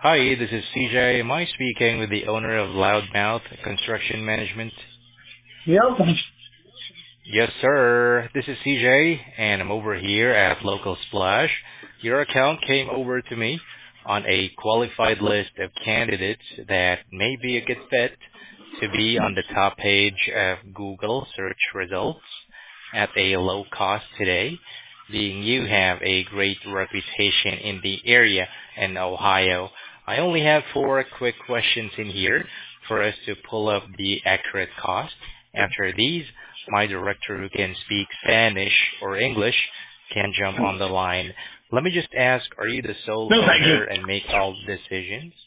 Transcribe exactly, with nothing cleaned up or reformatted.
Hi, this is C J. Am I speaking with the owner of Loudmouth Construction Management? Yep. Yes, sir. This is C J, and I'm over here at Local Splash. Your account came over to me on a qualified list of candidates that may be a good fit to be on the top page of Google search results at a low cost today, being you have a great reputation in the area in Ohio. I only have four quick questions in here for us to pull up the accurate cost. After these, my director who can speak Spanish or English can jump on the line. Let me just ask, are you the sole No, thank you. owner and make all decisions?